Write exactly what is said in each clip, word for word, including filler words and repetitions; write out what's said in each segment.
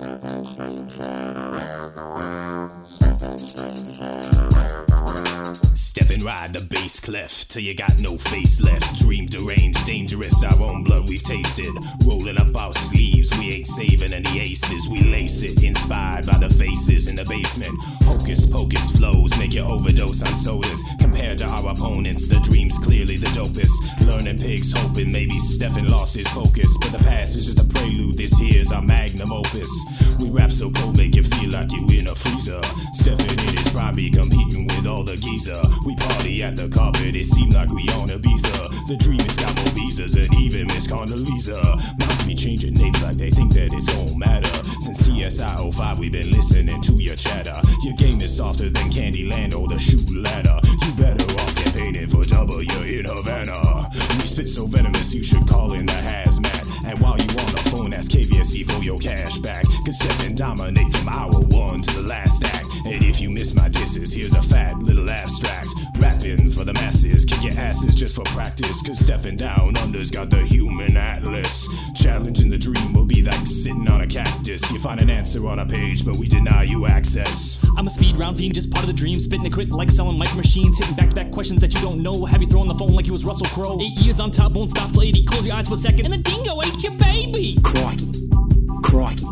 Step and ride the bass clef till you got no face left. Dream deranged, dangerous, our own blood we've tasted. Rolling up our sleeves, we ain't saving any aces. We lace it, inspired by the faces in the basement. Hocus pocus flows, make you overdose on sodas. Compared to our opponents, the dream's clearly the dopest. Learning pigs hoping maybe Stefan lost his focus. But the past is just a prelude, this here's our magnum opus. We rap so cold, make you feel like you in a freezer. Stefan in his prime, be competing with all the geezer. We party at the carpet, it seemed like we on Ibiza. The dream has got more visas and even Miss Condoleezza. Moms be changing names like they think that it's gon' matter. Since C S I oh five we've been listening to your chatter. Your game is softer than Candyland or the shoe ladder. You better off campaigning for W in Havana. We spit so venomous you should call in the hazmat. And while you on the phone ask K V S E for your cash back. Cause Stefan dominate from hour one to the last act. And if you miss my disses, here's a fat little abstract. Rapping for the masses, kick your asses just for practice. Cause Stefan Down Under's got the human atlas. Challenging the dream will be like sitting on a cactus. You find an answer on a page, but we deny you access. I'm a speed round fiend, just part of the dream. Spitting it quick like selling micro machines. Hitting back-to-back questions that you don't know. Have you throwing the phone like you was Russell Crowe. Eight years on top, won't stop till eighty. Close your eyes for a second, and the dingo ate your baby. Crikey. Crikey.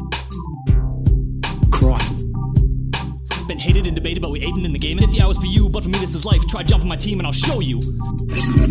Crikey. Been hated and debated, but we aiding in the game. fifty hours for you, but for me this is life. Try jumping my team and I'll show you. There's a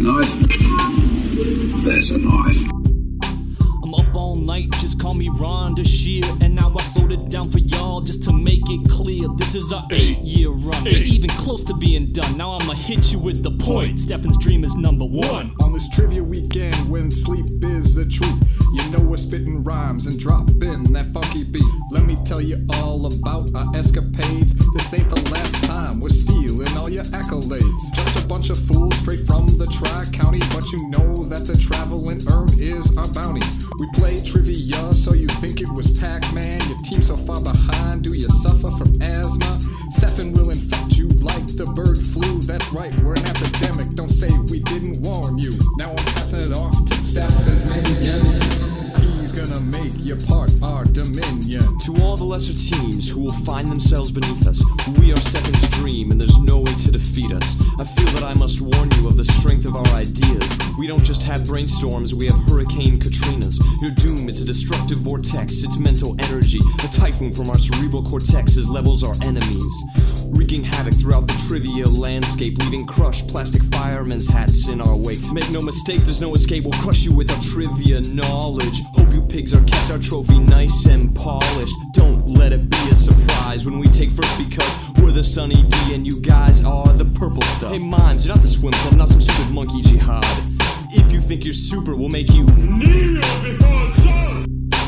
knife. There's a knife. I'm up all night, just call me Ron DeShear. And now I sold it down for y'all just to make it clear. This is our eight-year run, ain't even close to being done. Now I'ma hit you with the point. Stefan's dream is number one. On this trivia weekend when sleep is a treat, you know we're spitting rhymes and dropping that funky beat. Let me tell you all about our escapades. This ain't the last time we're stealing all your accolades. Just a bunch of fools straight from the Tri-County, but you know that the traveling erm is our bounty. We play trivia, so you think it was Pac-Man. Your team so far behind, do you suffer from asthma? Stefan will infect you like the bird flu. That's right, we're an epidemic. Don't say we didn't warn you. Now I'm passing it off to Stefan's minion. He's gonna make you part our dominion. To all the lesser teams who will find themselves beneath us, we are Stefan's dream and there's no way to defeat us. I feel that I must warn you of the strength of our ideas. We don't just have brainstorms, we have Hurricane Katrinas. Your doom is a destructive vortex, it's mental energy. A typhoon from our cerebral cortexes levels our enemies, wreaking havoc throughout the trivia landscape, leaving crushed plastic firemen's hats in our wake. Make no mistake, there's no escape, we'll crush you with our trivia knowledge. Hope you pigs are kept our trophy nice and polished. Don't let it be a surprise when we take first, because we're the Sunny D and you guys are the purple stuff. Hey mimes, you're not the swim club, not some stupid monkey jihad. If you think you're super, we'll make you kneel before sun.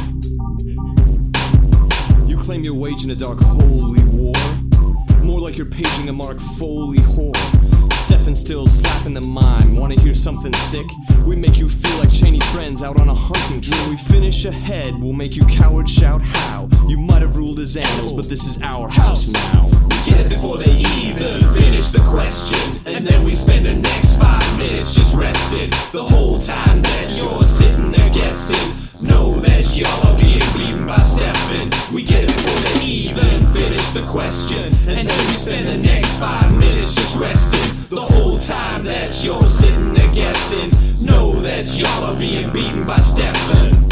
You claim you're waging a dark holy war, more like you're paging a Mark Foley whore. Stefan still slapping the mime. Wanna hear something sick? We make you feel like Cheney's friends out on a hunting trip. When we finish ahead, we'll make you cowards shout how. You might have ruled as animals, but this is our house now. We get it before they even finish the question, and then we spend the next five minutes just resting. The whole time that you're sitting there guessing, know that y'all are being beaten by Stefan. We get it before they even finish the question, and then we spend the next five minutes just resting. The whole time that you're sitting there guessing, know that y'all are being beaten by Stefan.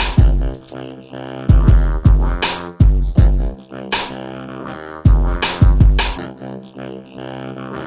Stefan